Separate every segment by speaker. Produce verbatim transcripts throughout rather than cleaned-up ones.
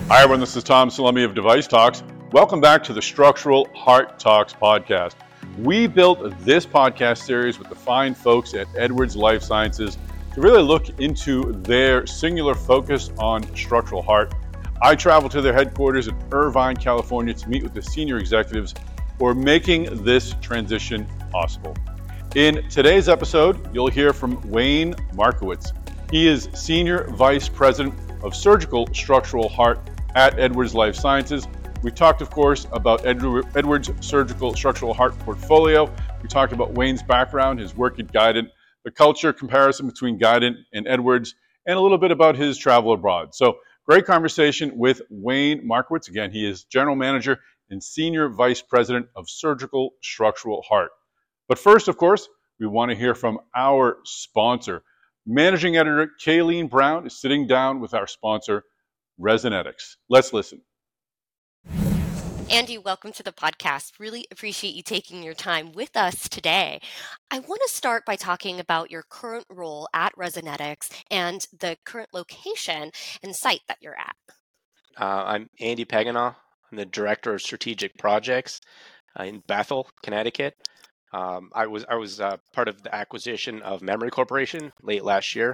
Speaker 1: Hi everyone, this is Tom Salemi of Device Talks. Welcome back to the Structural Heart Talks podcast. We built this podcast series with the fine folks at Edwards Lifesciences to really look into their singular focus on structural heart. I traveled to their headquarters in Irvine, California to meet with the senior executives who are making this transition possible. In today's episode, you'll hear from Wayne Markowitz. He is Senior Vice President of Surgical Structural Heart at Edwards Lifesciences. We talked, of course, about Edwards' surgical structural heart portfolio. We talked about Wayne's background, his work at Guidant, the culture comparison between Guidant and Edwards, and a little bit about his travel abroad. So great conversation with Wayne Markowitz. Again, he is General Manager and Senior Vice President of Surgical Structural Heart. But first, of course, we want to hear from our sponsor. Managing Editor Kayleen Brown is sitting down with our sponsor, Resonetics. Let's listen.
Speaker 2: Andy, welcome to the podcast. Really appreciate you taking your time with us today. I want to start by talking about your current role at Resonetics and the current location and site that you're at.
Speaker 3: Uh, I'm Andy Paganaw. I'm the Director of Strategic Projects uh, in Bethel, Connecticut. Um, I was I was uh, part of the acquisition of Memory Corporation late last year,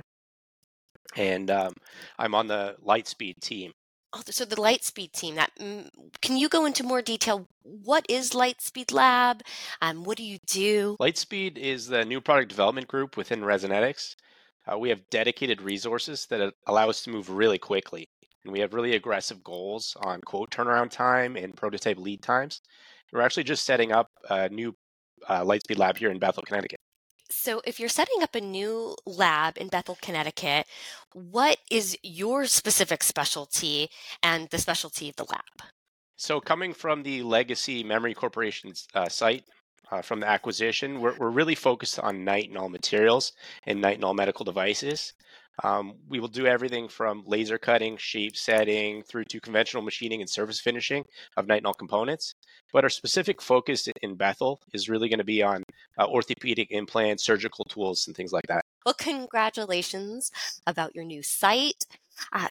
Speaker 3: and um, I'm on the Lightspeed team.
Speaker 2: Oh, so the Lightspeed team. That mm, can you go into more detail? What is Lightspeed Lab? Um, what do you do?
Speaker 3: Lightspeed is the new product development group within Resonetics. Uh, we have dedicated resources that allow us to move really quickly, and we have really aggressive goals on quote turnaround time and prototype lead times. We're actually just setting up a new uh, Lightspeed Lab here in Bethel, Connecticut.
Speaker 2: So if you're setting up a new lab in Bethel, Connecticut, what is your specific specialty and the specialty of the lab?
Speaker 3: So coming from the legacy Memory Corporation's uh, site, uh, from the acquisition, we're, we're really focused on nitinol materials and nitinol medical devices. Um, we will do everything from laser cutting, shape setting, through to conventional machining and surface finishing of nitinol components. But our specific focus in Bethel is really going to be on uh, orthopedic implants, surgical tools, and things like that.
Speaker 2: Well, congratulations about your new site. Uh,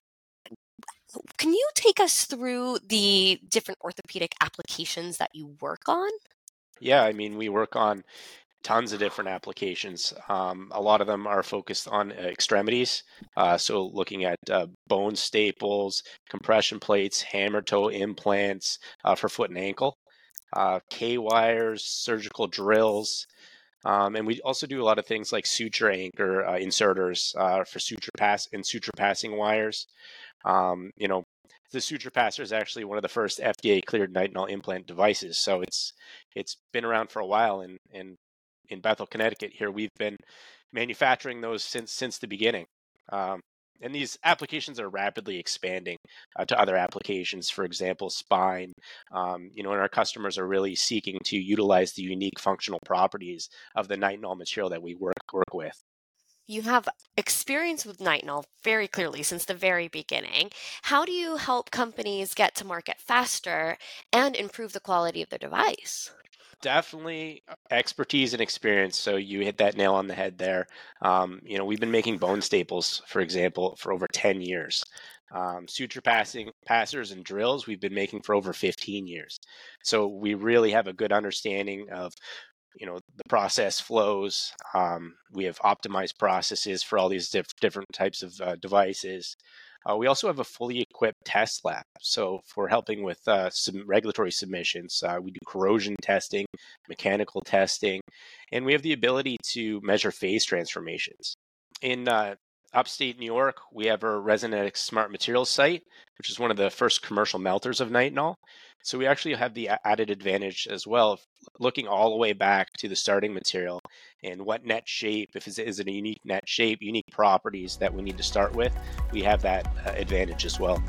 Speaker 2: can you take us through the different orthopedic applications that you work on?
Speaker 3: Yeah, I mean, we work on tons of different applications. Um, a lot of them are focused on uh, extremities. Uh, so looking at uh, bone staples, compression plates, hammer toe implants uh, for foot and ankle, uh, K-wires, surgical drills. Um, and we also do a lot of things like suture anchor uh, inserters uh, for suture pass and suture passing wires. Um, you know, the suture passer is actually one of the first F D A cleared nitinol implant devices. So it's it's been around for a while, and and in Bethel, Connecticut, here we've been manufacturing those since since the beginning. Um, and these applications are rapidly expanding uh, to other applications, for example, spine. Um, you know, and our customers are really seeking to utilize the unique functional properties of the nitinol material that we work work with.
Speaker 2: You have experience with nitinol very clearly since the very beginning. How do you help companies get to market faster and improve the quality of their device?
Speaker 3: Definitely expertise and experience. So you hit that nail on the head there. Um, you know, we've been making bone staples, for example, for over ten years. Um, suture passing passers and drills we've been making for over fifteen years. So we really have a good understanding of, you know, the process flows. Um, we have optimized processes for all these diff- different types of uh, devices. Uh, we also have a fully equipped test lab. So for helping with uh, some regulatory submissions, uh, we do corrosion testing, mechanical testing, and we have the ability to measure phase transformations. In uh, upstate New York, we have our Resonetics Smart Materials site, which is one of the first commercial melters of nitinol. So we actually have the added advantage as well of looking all the way back to the starting material and what net shape, if it's, is it a unique net shape, unique properties that we need to start with. We have that uh, advantage as well.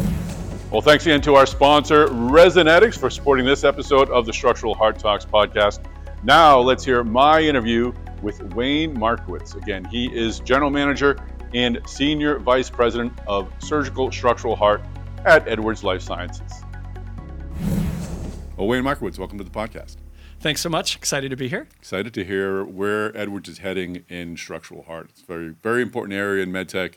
Speaker 1: Well, thanks again to our sponsor, Resonetics, for supporting this episode of the Structural Heart Talks podcast. Now let's hear my interview with Wayne Markowitz. Again, he is General Manager and Senior Vice President of Surgical Structural Heart at Edwards Lifesciences. Well, Wayne Markowitz, welcome to the podcast.
Speaker 4: Thanks so much. Excited to be here.
Speaker 1: Excited to hear where Edwards is heading in structural heart. It's a very, very important area in medtech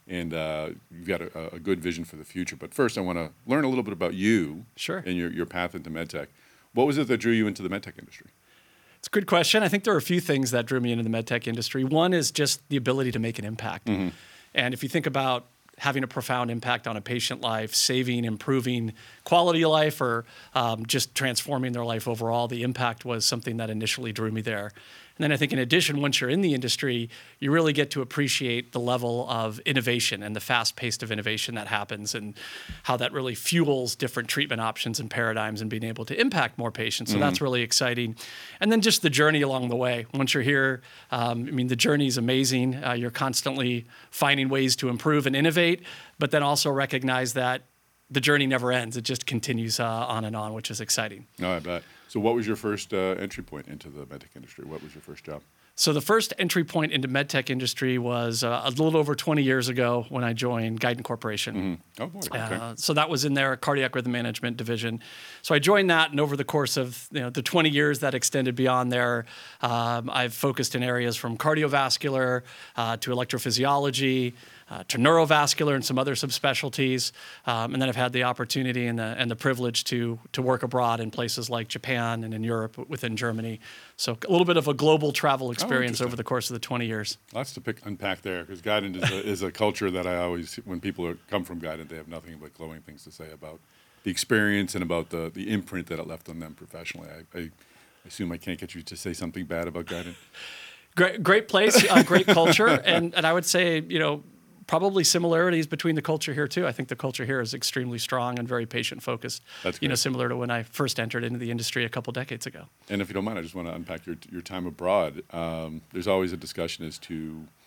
Speaker 1: and uh, you've got a, a good vision for the future. But first, I want to learn a little bit about you
Speaker 4: Sure.
Speaker 1: and your, your path into medtech. What was it that drew you into the medtech industry?
Speaker 4: It's a good question. I think there are a few things that drew me into the medtech industry. One is just the ability to make an impact.
Speaker 1: Mm-hmm.
Speaker 4: And if you think about having a profound impact on a patient life, saving, improving quality of life, or um, just transforming their life overall, the impact was something that initially drew me there. And then I think in addition, once you're in the industry, you really get to appreciate the level of innovation and the fast pace of innovation that happens and how that really fuels different treatment options and paradigms and being able to impact more patients. So mm-hmm. that's really exciting. And then just the journey along the way. Once you're here, um, I mean, the journey is amazing. Uh, you're constantly finding ways to improve and innovate, but then also recognize that the journey never ends. It just continues uh, on and on, which is exciting.
Speaker 1: No, I bet. So what was your first uh, entry point into the medtech industry? What was your first job?
Speaker 4: So the first entry point into medtech industry was uh, a little over twenty years ago when I joined Guidant Corporation.
Speaker 1: Mm-hmm. Oh, boy. Okay.
Speaker 4: Uh, so that was in their cardiac rhythm management division. So I joined that, and over the course of you know the twenty years that extended beyond there, um, I've focused in areas from cardiovascular uh, to electrophysiology, Uh, to neurovascular and some other subspecialties, um, and then I've had the opportunity and the and the privilege to to work abroad in places like Japan and in Europe within Germany. So a little bit of a global travel experience
Speaker 1: oh,
Speaker 4: over the course of the twenty years.
Speaker 1: Lots to pick unpack there, because Guidant is a, is a culture that I always, when people are, come from Guidant, they have nothing but glowing things to say about the experience and about the the imprint that it left on them professionally. I, I assume I can't get you to say something bad about Guidant.
Speaker 4: Great, great place, uh, great culture, and and I would say you know. Probably similarities between the culture here too. I think the culture here is extremely strong and very patient focused.
Speaker 1: That's
Speaker 4: you know,
Speaker 1: great.
Speaker 4: Similar to when I first entered into the industry a couple decades ago.
Speaker 1: And if you don't mind, I just want to unpack your your time abroad. Um, there's always a discussion as to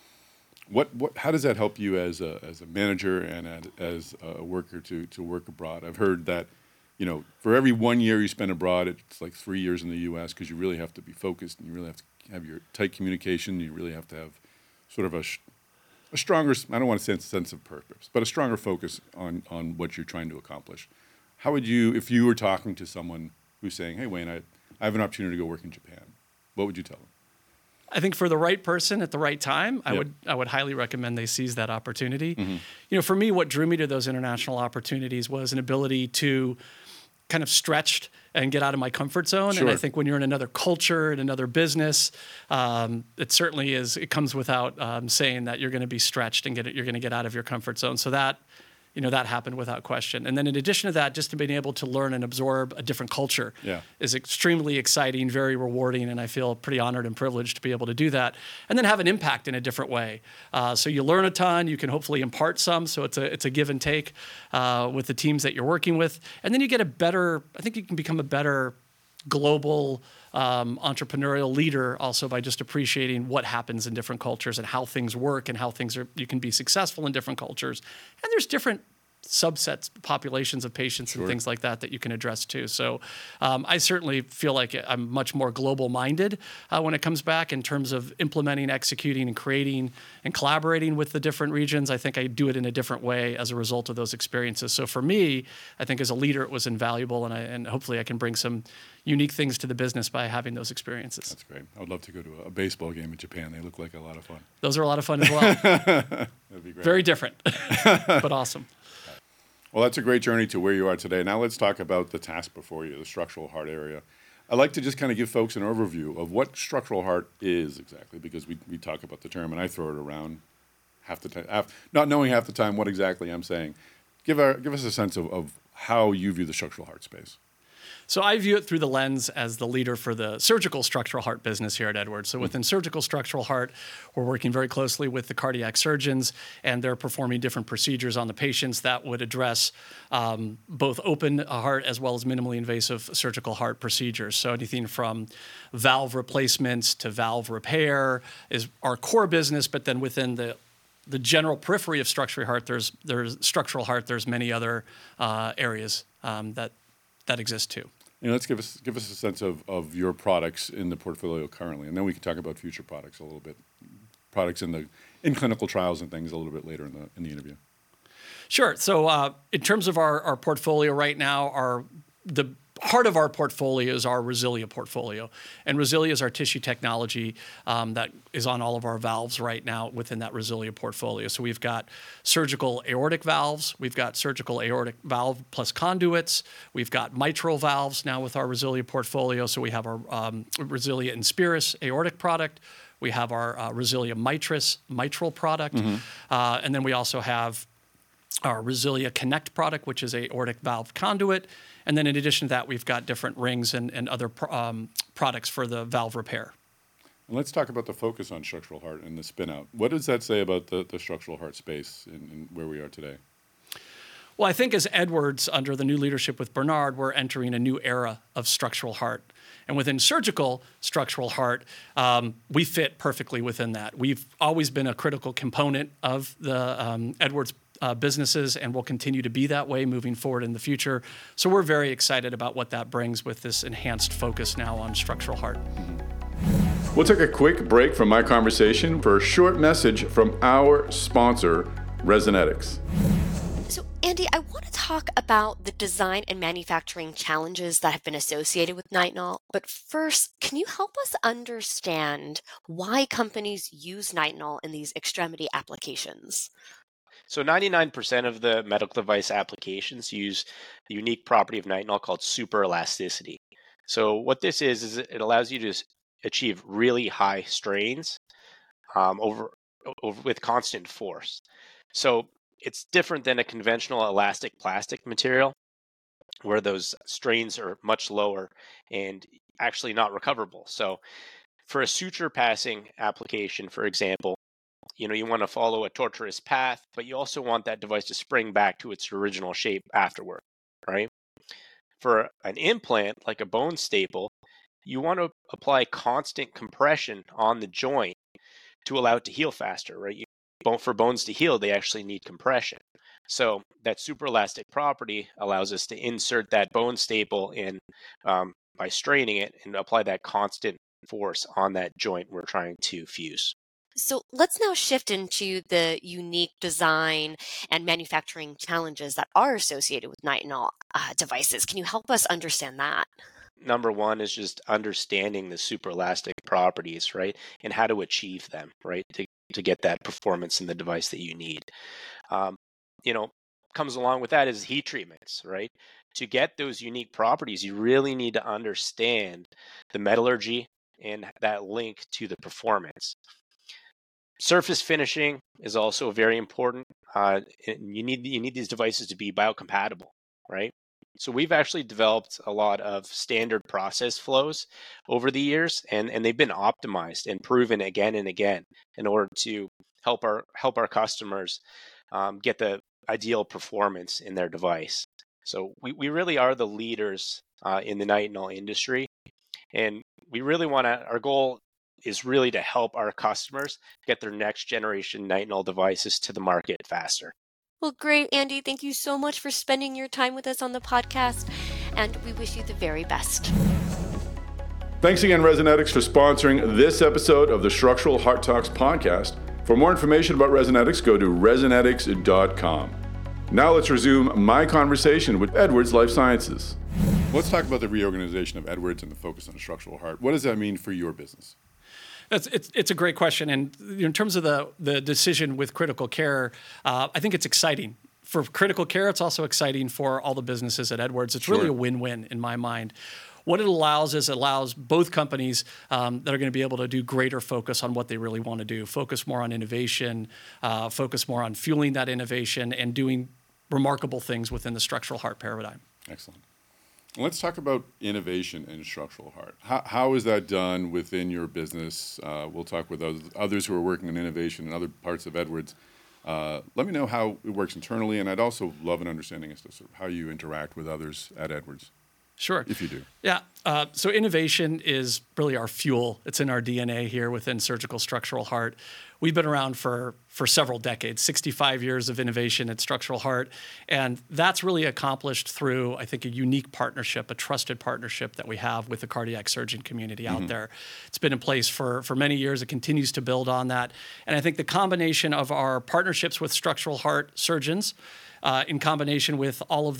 Speaker 1: what what how does that help you as a as a manager and as, as a worker to to work abroad. I've heard that, you know, for every one year you spend abroad, it's like three years in the U S because you really have to be focused and you really have to have your tight communication. You really have to have sort of a sh- A stronger, I don't want to say a sense of purpose, but a stronger focus on, on what you're trying to accomplish. How would you, if you were talking to someone who's saying, hey, Wayne, I, I have an opportunity to go work in Japan, what would you tell them?
Speaker 4: I think for the right person at the right time, I
Speaker 1: Yep.
Speaker 4: would I would highly recommend they seize that opportunity.
Speaker 1: Mm-hmm.
Speaker 4: You know, for me, what drew me to those international opportunities was an ability to kind of stretched and get out of my comfort zone.
Speaker 1: Sure.
Speaker 4: And I think when you're in another culture, in another business, um, it certainly is, it comes without um, saying that you're going to be stretched and get it, you're going to get out of your comfort zone. So that, you know, that happened without question. And then in addition to that, just to being able to learn and absorb a different culture
Speaker 1: Yeah.
Speaker 4: is extremely exciting, very rewarding, and I feel pretty honored and privileged to be able to do that. And then have an impact in a different way. Uh, so you learn a ton, you can hopefully impart some, so it's a it's a give and take uh, with the teams that you're working with. And then you get a better, I think you can become a better global um, entrepreneurial leader also by just appreciating what happens in different cultures and how things work and how things are, you can be successful in different cultures. And there's different subsets, populations of patients
Speaker 1: Sure.
Speaker 4: and things like that that you can address too. So um, I certainly feel like I'm much more global minded uh, when it comes back in terms of implementing, executing, and creating and collaborating with the different regions. I think I do it in a different way as a result of those experiences. So for me, I think as a leader, it was invaluable, and I, and hopefully I can bring some unique things to the business by having those experiences.
Speaker 1: That's great. I would love to go to a baseball game in Japan. They look like a lot of fun.
Speaker 4: Those are a lot of fun as well.
Speaker 1: That'd be great.
Speaker 4: Very different, but awesome.
Speaker 1: Well, that's a great journey to where you are today. Now let's talk about the task before you, the structural heart area. I'd like to just kind of give folks an overview of what structural heart is exactly, because we, we talk about the term and I throw it around half the time, half, not knowing half the time what exactly I'm saying. Give our, give us a sense of, of how you view the structural heart space.
Speaker 4: So I view it through the lens as the leader for the surgical structural heart business here at Edwards. So within surgical structural heart, we're working very closely with the cardiac surgeons, and they're performing different procedures on the patients that would address um, both open heart as well as minimally invasive surgical heart procedures. So anything from valve replacements to valve repair is our core business, but then within the the general periphery of structural heart, there's there's structural heart, there's many other uh, areas um, that that exist too.
Speaker 1: You know, let's give us give us a sense of, of your products in the portfolio currently, and then we can talk about future products a little bit, products in the in clinical trials and things a little bit later in the in the interview.
Speaker 4: Sure. So uh, in terms of our, our portfolio right now, our the heart of our portfolio is our Resilia portfolio. And Resilia is our tissue technology um, that is on all of our valves right now within that Resilia portfolio. So we've got surgical aortic valves, we've got surgical aortic valve plus conduits, we've got mitral valves now with our Resilia portfolio. So we have our um, Resilia Inspiris aortic product, we have our uh, Resilia Mitris mitral product, mm-hmm. uh, and then we also have our Resilia Connect product, which is a aortic valve conduit. And then in addition to that, we've got different rings and, and other um, products for the valve repair.
Speaker 1: And let's talk about the focus on structural heart and the spin out. What does that say about the, the structural heart space in, in where we are today?
Speaker 4: Well, I think as Edwards, under the new leadership with Bernard, we're entering a new era of structural heart. And within surgical structural heart, um, we fit perfectly within that. We've always been a critical component of the um, Edwards Uh, businesses, and will continue to be that way moving forward in the future. So we're very excited about what that brings with this enhanced focus now on structural heart.
Speaker 1: Mm-hmm. We'll take a quick break from my conversation for a short message from our sponsor, Resonetics.
Speaker 2: So, Andy, I want to talk about the design and manufacturing challenges that have been associated with nitinol. But first, can you help us understand why companies use nitinol in these extremity applications?
Speaker 3: So ninety-nine percent of the medical device applications use the unique property of nitinol called superelasticity. So what this is, is it allows you to achieve really high strains um, over, over with constant force. So it's different than a conventional elastic plastic material where those strains are much lower and actually not recoverable. So for a suture passing application, for example, you know, you want to follow a tortuous path, but you also want that device to spring back to its original shape afterward, right? For an implant, like a bone staple, you want to apply constant compression on the joint to allow it to heal faster, right? You, for bones to heal, they actually need compression. So that superelastic property allows us to insert that bone staple in um, by straining it and apply that constant force on that joint we're trying to fuse.
Speaker 2: So let's now shift into the unique design and manufacturing challenges that are associated with nitinol uh, devices. Can you help us understand that?
Speaker 3: Number one is just understanding the superelastic properties, right? And how to achieve them, right? To, to get that performance in the device that you need. Um, you know, comes along with that is heat treatments, right? To get those unique properties, you really need to understand the metallurgy and that link to the performance. Surface finishing is also very important. Uh, you need you need these devices to be biocompatible, right? So we've actually developed a lot of standard process flows over the years, and, and they've been optimized and proven again and again in order to help our help our customers um, get the ideal performance in their device. So we, we really are the leaders uh, in the nitinol industry, and we really want to. Our goal is really to help our customers get their next generation nitinol devices to the market faster.
Speaker 2: Well, great, Andy. Thank you so much for spending your time with us on the podcast, and we wish you the very best.
Speaker 1: Thanks again, Resonetics, for sponsoring this episode of the Structural Heart Talks podcast. For more information about Resonetics, go to resonetics dot com. Now let's resume my conversation with Edwards Lifesciences. Let's talk about the reorganization of Edwards and the focus on structural heart. What does that mean for your business?
Speaker 4: It's, it's, it's a great question. And in terms of the, the decision with critical care, uh, I think it's exciting. For critical care, it's also exciting for all the businesses at Edwards. It's sure. really a win-win in my mind. What it allows is it allows both companies um, that are going to be able to do greater focus on what they really want to do, focus more on innovation, uh, focus more on fueling that innovation and doing remarkable things within the structural heart paradigm.
Speaker 1: Excellent. Let's talk about innovation in structural heart. How, how is that done within your business? Uh, we'll talk with others who are working on innovation in other parts of Edwards. Uh, let me know how it works internally, and I'd also love an understanding as to sort of how you interact with others at Edwards.
Speaker 4: Sure.
Speaker 1: If you do.
Speaker 4: Yeah. Uh, so innovation is really our fuel. It's in our D N A here within surgical structural heart. We've been around for, for several decades, sixty-five years of innovation at structural heart. And that's really accomplished through, I think, a unique partnership, a trusted partnership that we have with the cardiac surgeon community out mm-hmm. there. It's been in place for, for many years. It continues to build on that. And I think the combination of our partnerships with structural heart surgeons uh, in combination with all of the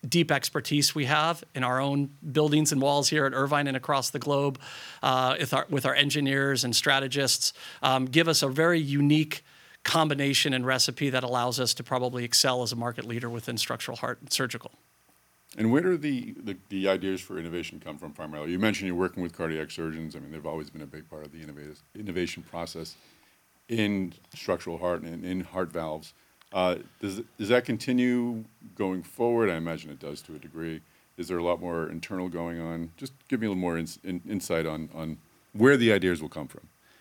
Speaker 4: deep expertise we have in our own buildings and walls here at Irvine and across the globe, uh, with, our, with our engineers and strategists, um, give us a very unique combination and recipe that allows us to probably excel as a market leader within structural heart and surgical.
Speaker 1: And where do the, the, the ideas for innovation come from primarily? You mentioned you're working with cardiac surgeons. I mean, they've always been a big part of the innovative, innovation process in structural heart and in heart valves. Uh, does, does that continue going forward? I imagine it does to a degree. Is there a lot more internal going on? Just give me a little more ins, in, insight on, on where the ideas will come from.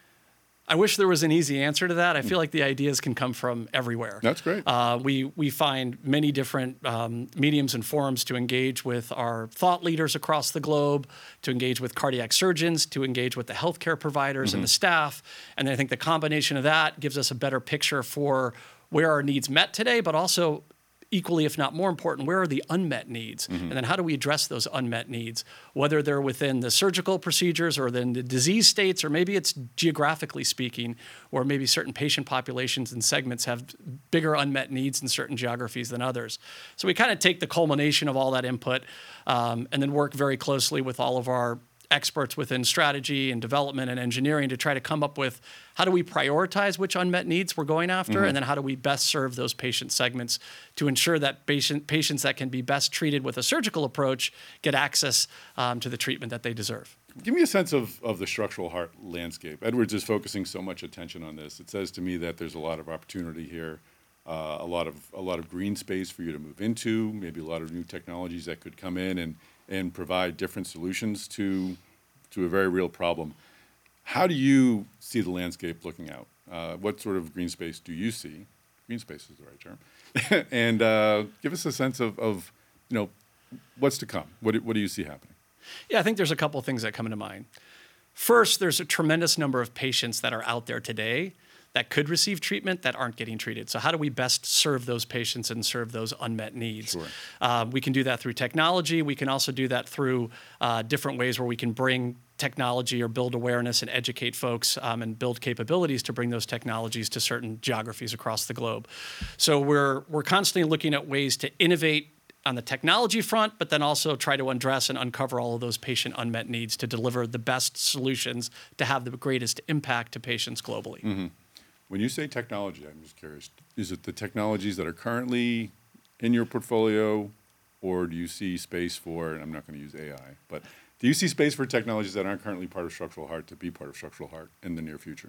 Speaker 4: I wish there was an easy answer to that. I feel like the ideas can come from everywhere.
Speaker 1: That's great.
Speaker 4: Uh, we we find many different um, mediums and forums to engage with our thought leaders across the globe, to engage with cardiac surgeons, to engage with the healthcare providers mm-hmm. and the staff. And I think the combination of that gives us a better picture for where our needs met today, but also equally, if not more important, where are the unmet needs? Mm-hmm. And then how do we address those unmet needs, whether they're within the surgical procedures or then the disease states, or maybe it's geographically speaking, or maybe certain patient populations and segments have bigger unmet needs in certain geographies than others. So we kind of take the culmination of all that input um, and then work very closely with all of our experts within strategy and development and engineering to try to come up with how do we prioritize which unmet needs we're going after, mm-hmm. and then how do we best serve those patient segments to ensure that patient, patients that can be best treated with a surgical approach get access um, to the treatment that they deserve.
Speaker 1: Give me a sense of, of the structural heart landscape. Edwards is focusing so much attention on this. It says to me that there's a lot of opportunity here, uh, a lot of a lot of green space for you to move into, maybe a lot of new technologies that could come in and and provide different solutions to to a very real problem. How do you see the landscape looking out? Uh, what sort of green space do you see? Green space is the right term. and uh, give us a sense of, of, you know, what's to come. What do, what do you see happening?
Speaker 4: Yeah, I think there's a couple of things that come into mind. First, there's a tremendous number of patients that are out there today that could receive treatment that aren't getting treated. So how do we best serve those patients and serve those unmet needs?
Speaker 1: Sure.
Speaker 4: Uh, we can do that through technology. We can also do that through uh, different ways where we can bring technology or build awareness and educate folks um, and build capabilities to bring those technologies to certain geographies across the globe. So we're we're constantly looking at ways to innovate on the technology front, but then also try to address and uncover all of those patient unmet needs to deliver the best solutions to have the greatest impact to patients globally.
Speaker 1: Mm-hmm. When you say technology, I'm just curious, is it the technologies that are currently in your portfolio, or do you see space for, and I'm not going to use A I, but do you see space for technologies that aren't currently part of structural heart to be part of structural heart in the near future?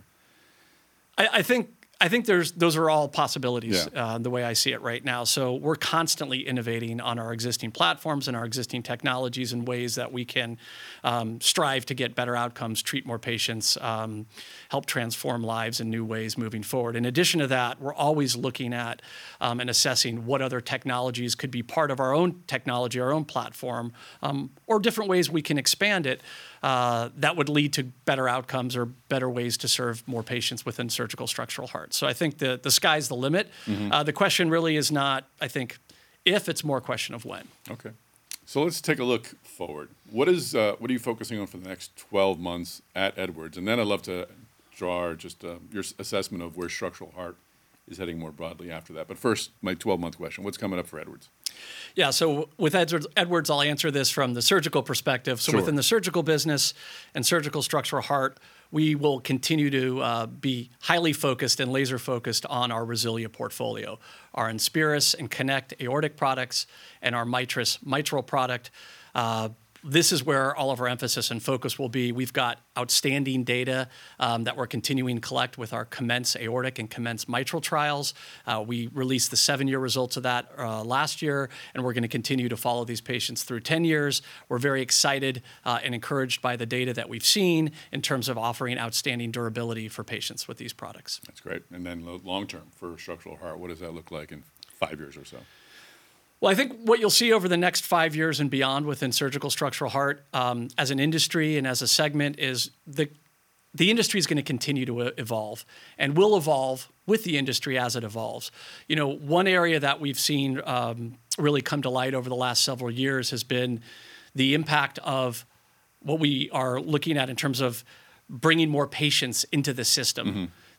Speaker 4: I, I think I think there's those are all possibilities,
Speaker 1: yeah.
Speaker 4: uh, the way I see it right now. So we're constantly innovating on our existing platforms and our existing technologies in ways that we can um, strive to get better outcomes, treat more patients, um, help transform lives in new ways moving forward. In addition to that, we're always looking at um, and assessing what other technologies could be part of our own technology, our own platform, um, or different ways we can expand it uh, that would lead to better outcomes or better ways to serve more patients within surgical structural heart. So I think the, the sky's the limit. Mm-hmm. Uh, the question really is not, I think, if, it's more a question of when.
Speaker 1: Okay. So let's take a look forward. What is uh, what are you focusing on for the next twelve months at Edwards? And then I'd love to draw just uh, your assessment of where structural heart is heading more broadly after that. But first, my twelve-month question. What's coming up for Edwards?
Speaker 4: Yeah, so with Edwards, Edwards, I'll answer this from the surgical perspective. So
Speaker 1: sure.
Speaker 4: within the surgical business and surgical structural heart, we will continue to uh, be highly focused and laser focused on our Resilia portfolio, our Inspiris and Connect aortic products, and our Mitris mitral product. Uh, This is where all of our emphasis and focus will be. We've got outstanding data um, that we're continuing to collect with our Commence aortic and Commence mitral trials. Uh, we released the seven-year results of that uh, last year, and we're going to continue to follow these patients through ten years. We're very excited uh, and encouraged by the data that we've seen in terms of offering outstanding durability for patients with these products.
Speaker 1: That's great. And then long-term for structural heart, what does that look like in five years or so?
Speaker 4: Well, I think what you'll see over the next five years and beyond within surgical structural heart um, as an industry and as a segment is the the industry is going to continue to evolve and will evolve with the industry as it evolves. You know, one area that we've seen um, really come to light over the last several years has been the impact of what we are looking at in terms of bringing more patients into the system. Mm-hmm.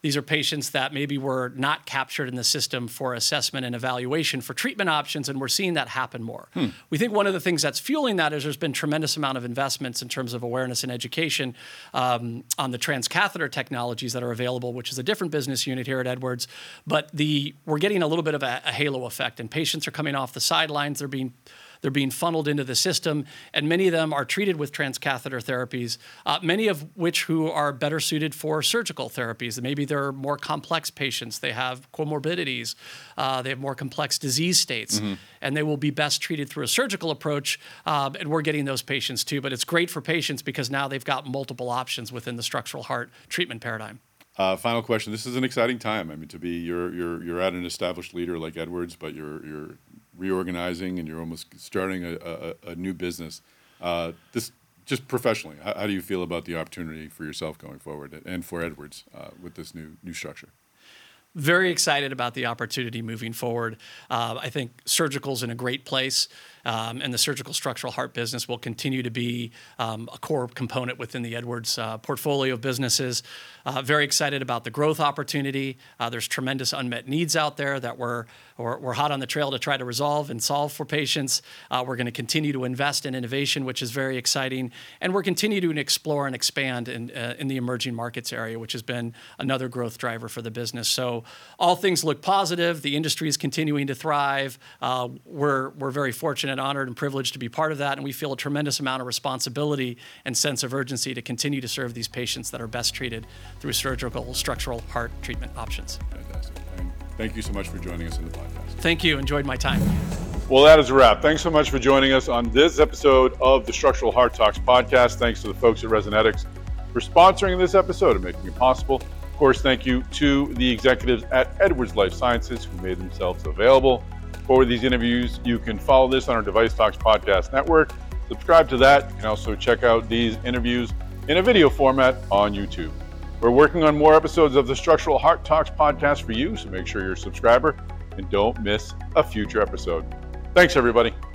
Speaker 4: These are patients that maybe were not captured in the system for assessment and evaluation for treatment options, and we're seeing that happen more. Hmm. We think one of the things that's fueling that is there's been tremendous amount of investments in terms of awareness and education um, on the transcatheter technologies that are available, which is a different business unit here at Edwards. But the we're getting a little bit of a, a halo effect, and patients are coming off the sidelines. They're being They're being funneled into the system, and many of them are treated with transcatheter therapies, uh, many of which who are better suited for surgical therapies. Maybe they're more complex patients. They have comorbidities. Uh, they have more complex disease states, mm-hmm. and they will be best treated through a surgical approach, uh, and we're getting those patients too. But it's great for patients because now they've got multiple options within the structural heart treatment paradigm.
Speaker 1: Uh, final question. This is an exciting time. I mean, to be you're you're you're at an established leader like Edwards, but you're you're reorganizing and you're almost starting a, a, a new business. Uh, this just professionally, how, how do you feel about the opportunity for yourself going forward and for Edwards uh, with this new new structure?
Speaker 4: Very excited about the opportunity moving forward. Uh, I think surgical's in a great place, um, and the surgical structural heart business will continue to be um, a core component within the Edwards uh, portfolio of businesses. Uh, very excited about the growth opportunity. Uh, there's tremendous unmet needs out there that we're, we're, we're hot on the trail to try to resolve and solve for patients. Uh, we're going to continue to invest in innovation, which is very exciting, and we're continuing to explore and expand in, uh, in the emerging markets area, which has been another growth driver for the business. So all things look positive. The industry is continuing to thrive. Uh, we're we're very fortunate, honored, and privileged to be part of that, and we feel a tremendous amount of responsibility and sense of urgency to continue to serve these patients that are best treated through surgical structural heart treatment options.
Speaker 1: Fantastic. And thank you so much for joining us in the podcast.
Speaker 4: Thank you. Enjoyed my time.
Speaker 1: Well, that is a wrap. Thanks so much for joining us on this episode of the Structural Heart Talks podcast. Thanks to the folks at Resonetics for sponsoring this episode and making it possible. Of course, thank you to the executives at Edwards Life Sciences who made themselves available for these interviews. You can follow this on our Device Talks podcast network. Subscribe to that. You can also check out these interviews in a video format on YouTube. We're working on more episodes of the Structural Heart Talks podcast for you, so make sure you're a subscriber and don't miss a future episode. Thanks, everybody.